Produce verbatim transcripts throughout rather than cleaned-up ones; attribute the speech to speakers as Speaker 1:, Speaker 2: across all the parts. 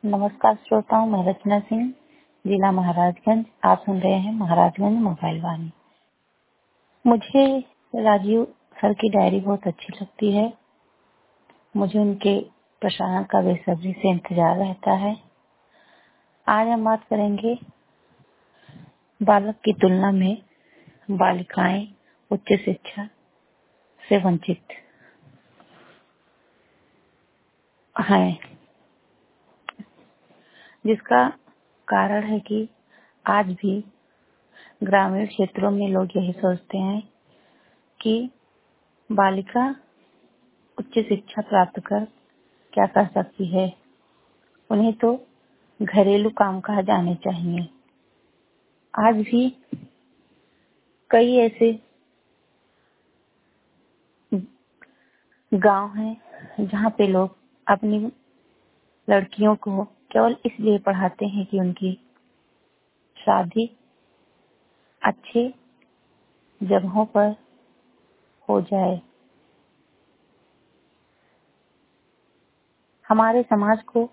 Speaker 1: नमस्कार श्रोताओं, मैं रचना सिंह, जिला महाराजगंज। आप सुन रहे हैं महाराजगंज मोबाइल वाणी। मुझे राजीव सर की डायरी बहुत अच्छी लगती है। मुझे उनके प्रसारण का बेसब्री से इंतजार रहता है। आज हम बात करेंगे बालक की तुलना में बालिकाएं उच्च शिक्षा से वंचित हैं, जिसका कारण है कि आज भी ग्रामीण क्षेत्रों में लोग यही सोचते हैं कि बालिका उच्च शिक्षा प्राप्त कर क्या कर सकती है, उन्हें तो घरेलू कामकाज आने चाहिए। आज भी कई ऐसे गांव हैं जहां पे लोग अपनी लड़कियों को केवल इसलिए पढ़ाते हैं कि उनकी शादी अच्छे जगहों पर हो जाए। हमारे समाज को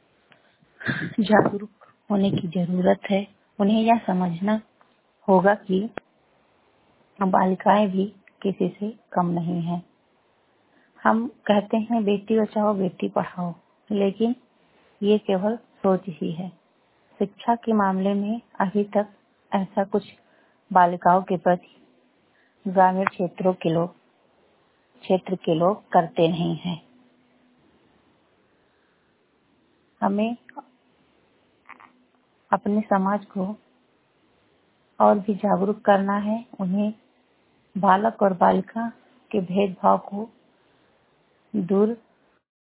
Speaker 1: जागरूक होने की जरूरत है। उन्हें यह समझना होगा कि बालिकाएं भी किसी से कम नहीं है। हम कहते हैं बेटी बचाओ बेटी पढ़ाओ, लेकिन ये केवल सोच ही है। शिक्षा के मामले में अभी तक ऐसा कुछ बालिकाओं के प्रति ग्रामीण क्षेत्रों के लोग क्षेत्र के लोग करते नहीं हैं। हमें अपने समाज को और भी जागरूक करना है। उन्हें बालक और बालिका के भेदभाव को दूर